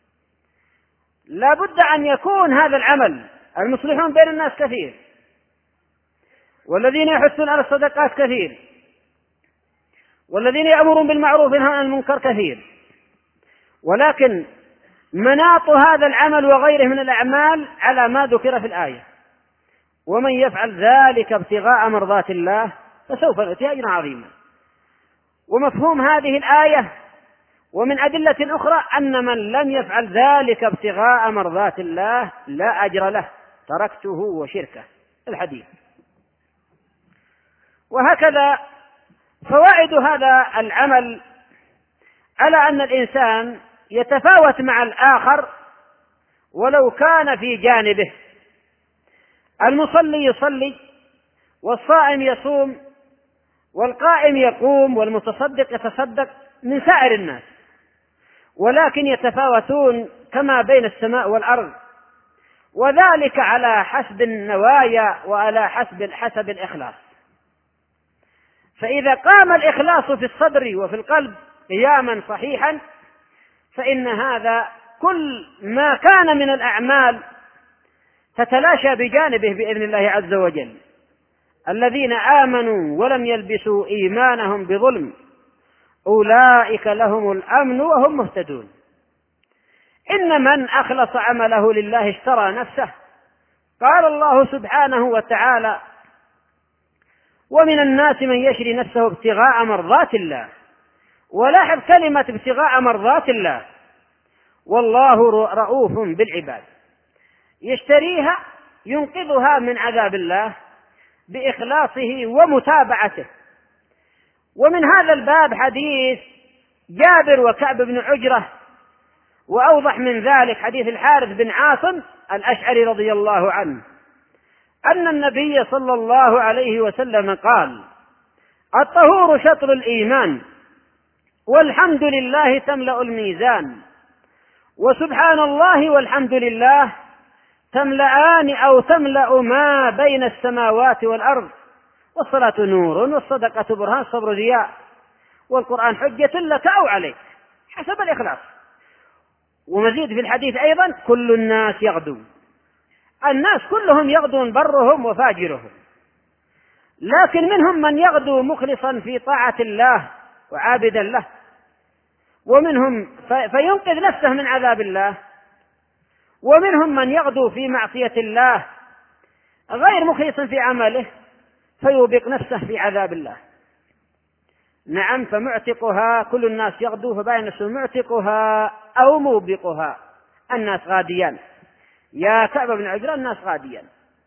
B: لا بد أن يكون هذا العمل. المصلحون بين الناس كثير، والذين يحثون على الصدقات كثير، والذين يأمرون بالمعروف وينهون عن المنكر كثير، ولكن مناط هذا العمل وغيره من الأعمال على ما ذكر في الآية: ومن يفعل ذلك ابتغاء مرضات الله فسوف نؤتيه أجرا عظيما. ومفهوم هذه الآية ومن أدلة أخرى أن من لم يفعل ذلك ابتغاء مرضات الله لا أجر له، تركته وشركه، الحديث. وهكذا فوائد هذا العمل على أن الإنسان يتفاوت مع الآخر ولو كان في جانبه. المصلي يصلي، والصائم يصوم، والقائم يقوم، والمتصدق يتصدق من سائر الناس، ولكن يتفاوتون كما بين السماء والأرض، وذلك على حسب النوايا وعلى حسب الإخلاص. فإذا قام الإخلاص في الصدر وفي القلب قياما صحيحا فإن هذا كل ما كان من الأعمال تتلاشى بجانبه بإذن الله عز وجل. الذين آمنوا ولم يلبسوا إيمانهم بظلم أولئك لهم الأمن وهم مهتدون. إن من أخلص عمله لله اشترى نفسه. قال الله سبحانه وتعالى: ومن الناس من يشري نفسه ابتغاء مرضات الله. ولاحظ كلمة ابتغاء مرضات الله، والله رؤوف بالعباد. يشتريها ينقذها من عذاب الله بإخلاصه ومتابعته. ومن هذا الباب حديث جابر وكعب بن عجرة، وأوضح من ذلك حديث الحارث بن عاصم الأشعري رضي الله عنه أن النبي صلى الله عليه وسلم قال: الطهور شطر الإيمان، والحمد لله تملأ الميزان، وسبحان الله والحمد لله تملأان أو تملأ ما بين السماوات والأرض، والصلاة نور، والصدقة برهان، الصبر ضياء، والقرآن حجة لك أو عليك، حسب الإخلاص. ومزيد في الحديث أيضا: كل الناس يغدو. الناس كلهم يغدون، برهم وفاجرهم، لكن منهم من يغدو مخلصا في طاعة الله وعابدا له، ومنهم فينقذ نفسه من عذاب الله، ومنهم من يغدو في معصية الله غير مخلص في عمله فيوبق نفسه في عذاب الله. نعم، فمعتقها كل الناس يغدو، فبين نفسه معتقها أو موبقها. الناس غاديان، يا كعب بن عجرة الناس غاديان.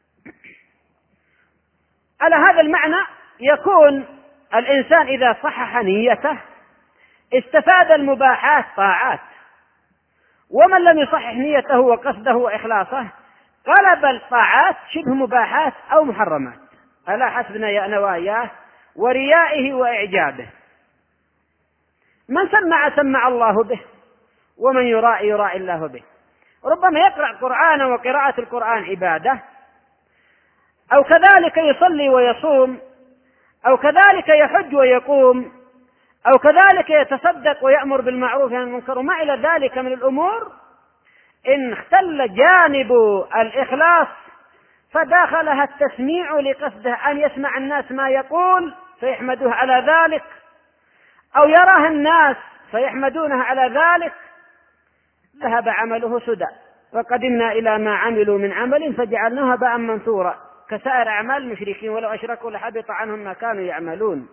B: على هذا المعنى يكون الإنسان إذا صحح نيته استفاد المباحات طاعات، ومن لم يصحح نيته وقصده وإخلاصه قلب الطاعات شبه مباحات أو محرمات على حسب نواياه وريائه وإعجابه. من سمع سمع الله به، ومن يرائي يرائي الله به. ربما يقرأ قرآنا وقراءة القرآن عبادة، أو كذلك يصلي ويصوم، أو كذلك يحج ويقوم، أو كذلك يتصدق ويأمر بالمعروف وينهى عن المنكر وما إلى ذلك من الأمور، إن اختل جانب الإخلاص فداخلها التسميع لقصده أن يسمع الناس ما يقول فيحمدوه على ذلك، أو يراه الناس فيحمدونه على ذلك، ذهب عمله سدى، وقدمنا إلى ما عملوا من عمل فجعلناه هباء منثورا كسائر أعمال المشركين ولو أشركوا لحبط عنهم ما كانوا يعملون.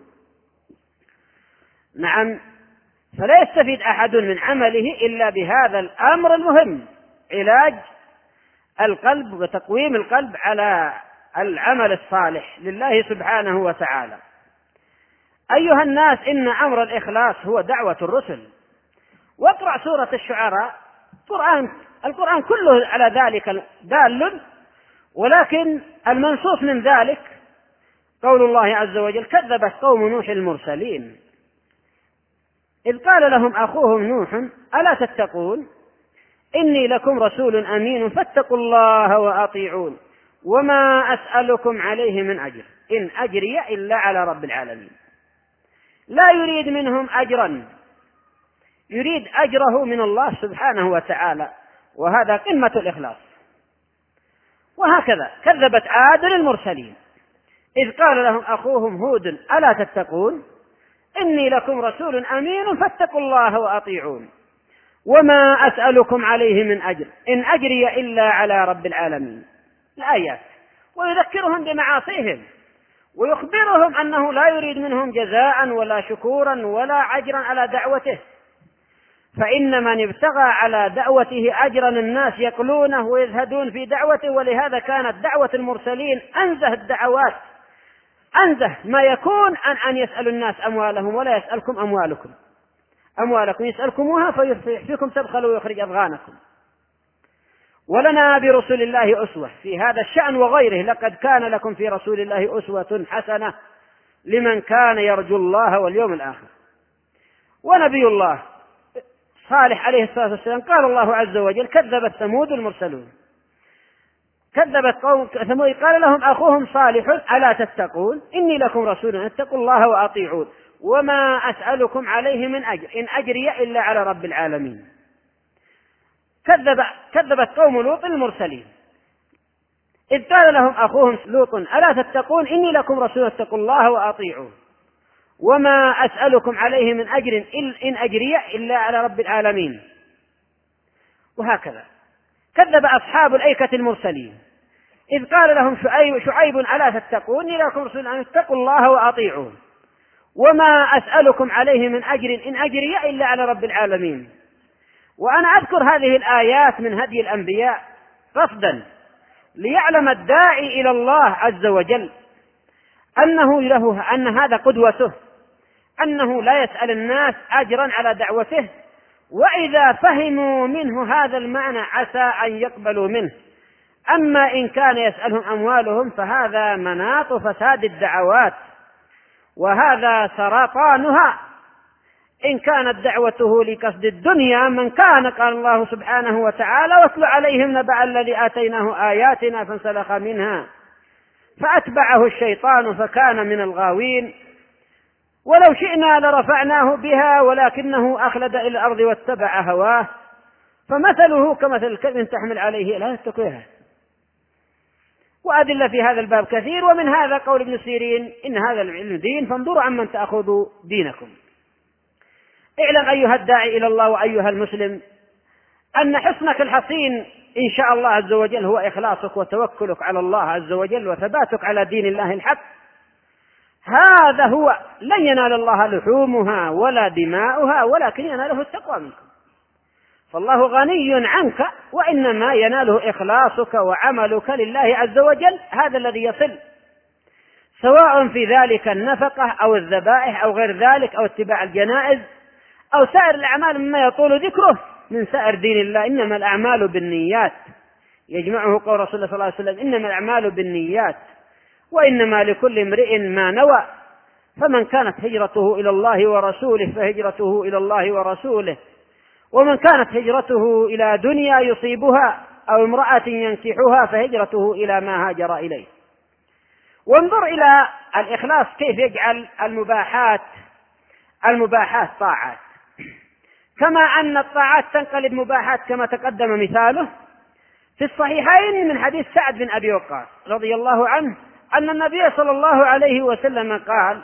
B: نعم، فلا يستفيد أحد من عمله إلا بهذا الأمر المهم، علاج القلب وتقويم القلب على العمل الصالح لله سبحانه وتعالى. أيها الناس، إن أمر الإخلاص هو دعوة الرسل. واقرأ سورة الشعراء، القرآن كله على ذلك دال، ولكن المنصوص من ذلك قول الله عز وجل: كذبت قوم نوح المرسلين إذ قال لهم أخوهم نوح ألا تتقون إني لكم رسول أمين فاتقوا الله وأطيعون وما أسألكم عليه من أجر إن أجري إلا على رب العالمين. لا يريد منهم أجرا، يريد أجره من الله سبحانه وتعالى، وهذا قمة الإخلاص. وهكذا كذبت عاد المرسلين إذ قال لهم أخوهم هود ألا تتقون إني لكم رسول أمين فاتقوا الله وأطيعون وما أسألكم عليه من أجر إن أجري إلا على رب العالمين. الآيات، ويذكرهم بمعاصيهم ويخبرهم أنه لا يريد منهم جزاء ولا شكورا ولا أجرا على دعوته، فإن من ابتغى على دعوته أجرا الناس يقلونه ويزهدون في دعوته. ولهذا كانت دعوة المرسلين أنزه الدعوات، أنزه ما يكون أن يسأل الناس أموالهم ولا يسألكم أموالكم يسألكموها فيكفيكم تبخلوا ويخرج أضغانكم. ولنا برسول الله أسوة في هذا الشأن وغيره، لقد كان لكم في رسول الله أسوة حسنة لمن كان يرجو الله واليوم الآخر. ونبي الله صالح عليه الصلاة والسلام قال الله عز وجل: كذبت ثمود المرسلون. كذبت قوم ثمود قال لهم أخوهم صالح ألا تتقون إني لكم رسول اتقوا الله وأطيعون وما أسألكم عليه من أجر إن أجري إلا على رب العالمين. كذبت قوم لوط المرسلين إذ قال لهم أخوهم لوط ألا تتقون إني لكم رسول اتقوا الله وأطيعون وما أسألكم عليه من أجر إن أجري إلا على رب العالمين. وهكذا كذب أصحاب الأيكة المرسلين إذ قال لهم شعيب ألا تتقون إني لكم رسول أن اتقوا الله وأطيعون وما أسألكم عليه من أجر إن أجري إلا على رب العالمين. وأنا أذكر هذه الآيات من هدي الأنبياء قصدا ليعلم الداعي إلى الله عز وجل أن هذا قدوته، أنه لا يسأل الناس أجرا على دعوته، وإذا فهموا منه هذا المعنى عسى أن يقبلوا منه. أما إن كان يسألهم أموالهم فهذا مناط فساد الدعوات وهذا سرطانها. إن كانت دعوته لقصد الدنيا من كان قال الله سبحانه وتعالى: واتل عليهم نبأ الذي آتيناه آياتنا فانسلخ منها فأتبعه الشيطان فكان من الغاوين ولو شئنا لرفعناه بها ولكنه أخلد إلى الأرض واتبع هواه فمثله كمثل الكلب تحمل عليه لا تكويها. وأدلة في هذا الباب كثير، ومن هذا قول ابن سيرين: إن هذا العلم دين فانظروا عمن تأخذوا دينكم. اعلم أيها الداعي إلى الله وأيها المسلم أن حصنك الحصين إن شاء الله عز وجل هو إخلاصك وتوكلك على الله عز وجل وثباتك على دين الله الحق. هذا هو، لن ينال الله لحومها ولا دماؤها ولكن يناله التقوى منكم. فالله غني عنك، وإنما يناله إخلاصك وعملك لله عز وجل، هذا الذي يصل، سواء في ذلك النفقة أو الذبائح أو غير ذلك أو اتباع الجنائز أو سائر الأعمال مما يطول ذكره من سائر دين الله. إنما الأعمال بالنيات، يجمعه قول رسول الله صلى الله عليه وسلم: إنما الأعمال بالنيات وإنما لكل امرئ ما نوى. فمن كانت هجرته إلى الله ورسوله فهجرته إلى الله ورسوله، ومن كانت هجرته إلى دنيا يصيبها أو امرأة ينكحها فهجرته إلى ما هاجر إليه. وانظر إلى الإخلاص كيف يجعل المباحات طاعات، كما أن الطاعات تنقلب مباحات كما تقدم مثاله في الصحيحين من حديث سعد بن أبي وقاص رضي الله عنه أن النبي صلى الله عليه وسلم قال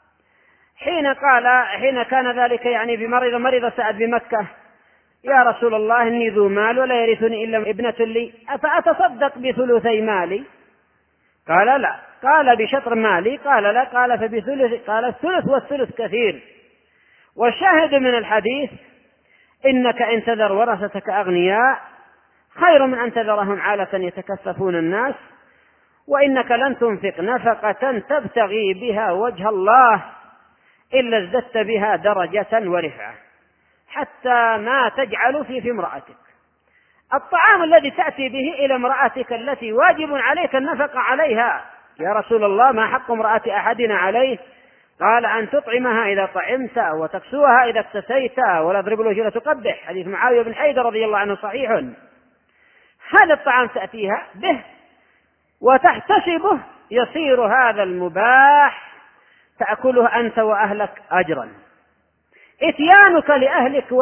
B: حين كان ذلك يعني مرض سعد بمكة: يا رسول الله إني ذو مال ولا يرثني إلا ابنة لي، أفأتصدق بثلثي مالي؟ قال لا. قال بشطر مالي؟ قال لا. قال فبثلث؟ قال الثلث والثلث كثير. والشاهد من الحديث: إنك إن تذر ورثتك أغنياء خير من أن تذرهم عالة يتكففون الناس، وإنك لن تنفق نفقة تبتغي بها وجه الله إلا ازددت بها درجة ورفعة حتى ما تجعل في امرأتك. الطعام الذي تأتي به إلى امرأتك التي واجب عليك النفقة عليها: يا رسول الله ما حق امرأة أحدنا عليه؟ قال: أن تطعمها إذا طعمت وتكسوها إذا اكتسيت ولا تضرب الوجه تقبح. حديث معاوية بن حيدر رضي الله عنه صحيح. هذا الطعام تأتيها به وتحتسبه، يصير هذا المباح تأكله أنت وأهلك أجرا. إتيانك لأهلك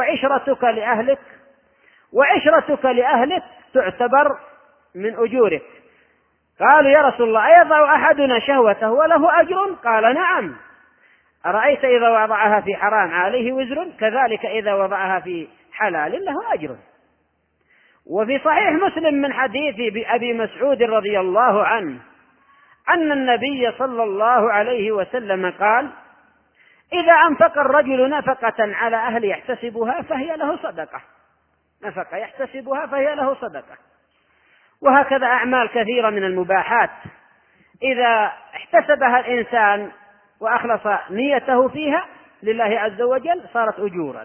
B: وعشرتك لأهلك تعتبر من أجورك. قالوا: يا رسول الله أيضع أحدنا شهوته وله أجر؟ قال: نعم. أرأيت إذا وضعها في حرام عليه وزر، كذلك إذا وضعها في حلال له أجر. وفي صحيح مسلم من حديث أبي مسعود رضي الله عنه أن النبي صلى الله عليه وسلم قال: إذا أنفق الرجل نفقة على أهل يحتسبها فهي له صدقة. نفقة يحتسبها فهي له صدقة. وهكذا أعمال كثيرة من المباحات إذا احتسبها الإنسان وأخلص نيته فيها لله عز وجل صارت أجورا.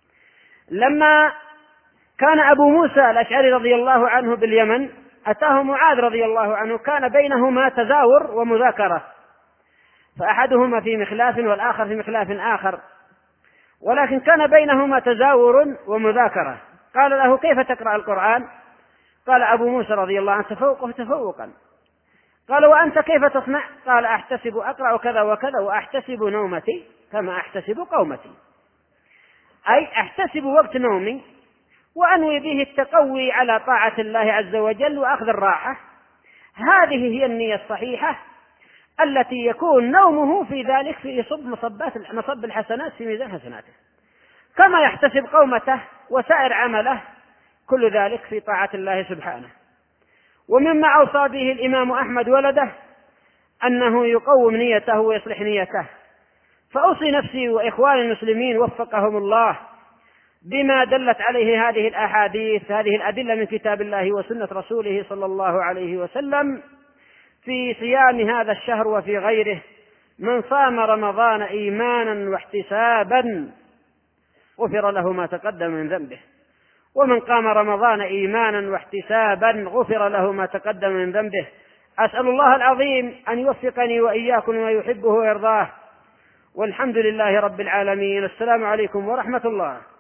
B: لما كان أبو موسى الأشعري رضي الله عنه باليمن أتاه معاذ رضي الله عنه، كان بينهما تزاور ومذاكرة، فأحدهما في مخلاف والآخر في مخلاف آخر، ولكن كان بينهما تزاور ومذاكرة. قال له: كيف تقرأ القرآن؟ قال أبو موسى رضي الله عنه: تفوقه تفوقا. قال: وأنت كيف تصنع؟ قال: أحتسب أقرأ كذا وكذا وأحتسب نومتي كما أحتسب قومتي، أي أحتسب وقت نومي وأنوي به التقوي على طاعة الله عز وجل وأخذ الراحة. هذه هي النية الصحيحة التي يكون نومه في ذلك في يصب مصب الحسنات في ميزان حسناته، كما يحتسب قومته وسائر عمله، كل ذلك في طاعة الله سبحانه. ومما أوصى به الإمام أحمد ولده أنه يقوم نيته ويصلح نيته. فأوصي نفسي وإخواني المسلمين وفقهم الله بما دلت عليه هذه الأحاديث، هذه الأدلة من كتاب الله وسنة رسوله صلى الله عليه وسلم في صيام هذا الشهر وفي غيره. من صام رمضان إيمانا واحتسابا غفر له ما تقدم من ذنبه، ومن قام رمضان إيمانا واحتسابا غفر له ما تقدم من ذنبه. أسأل الله العظيم أن يوفقني وإياكم ما يحبه ويرضاه، والحمد لله رب العالمين. السلام عليكم ورحمة الله.